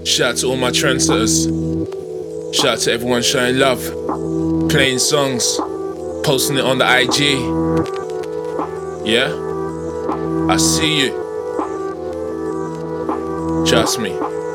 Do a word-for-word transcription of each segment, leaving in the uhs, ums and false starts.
Shout out to all my trendsetters. Shout out to everyone showing love, playing songs, posting it on the I G. Yeah? I see you. Trust me.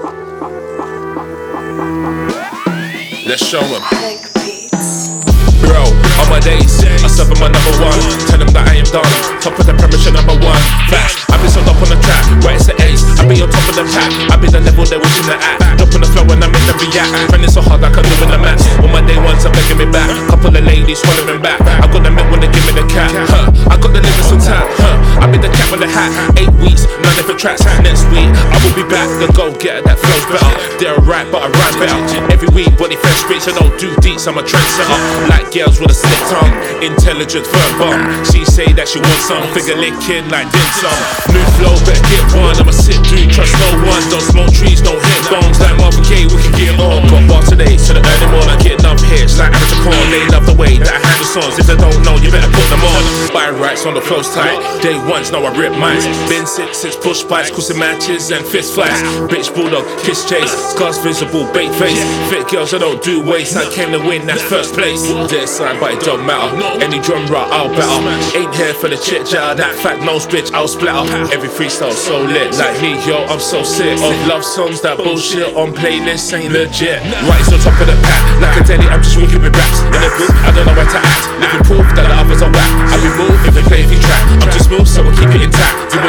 Let's show them. Bro, on my days, I serve them my number one. Tell them that I am done. Top of the premiership number one. Facts, I've been sold up on the track. Where it's the ace, I be on top of the pack. I be the level they're wishing to act. Drop on the floor when I make them react. Running so hard like I'm doing the match. All my day ones are begging me back. Couple of ladies swallowing back. I got the milk when they give me the cat. Huh, I got the lyrics on tap. Huh, I be the cat with the hat. Eight weeks, nine different tracks. Next week, I will be back. The go-getter that flows better. They're right, but I rhyme better. Every week, body fresh spits. I don't do deets, I'm a trendsetter. Like girls with a slick tongue, intelligent firm bum. She say that she wants some, figure licking like dim sum. New flow, better get one. I'm a sit dude, trust no one. Don't smoke trees, don't hit bones. Like Marvin Gaye, we can get on. Got bar today, so the early morning, get enough hits like amateur porn. They love the way that I handle songs. If they don't know, you better put them on. Buy rights on the flows tight. Day ones, now I rip minds. Been six, six push bikes, causing matches and fist fights. Bitch bulldog, kiss chase, scars visible, bait face. Fit girls, I don't do waste. I came to win, that's first place. Dead side, but it don't matter. Any drum rock, I'll better. Ain't here for the chit chat. That fat nose bitch, I'll splatter. Every freestyle so lit, like me, yo, I'm so sick. Of love songs, that bullshit on playlists ain't legit. Right on top of the pack, like a deli, I'm just walking with raps. In the group, I don't know where to act. Living proof that the others are whack. I be moved if they play if you track. I'm just smooth, so we'll keep it intact. You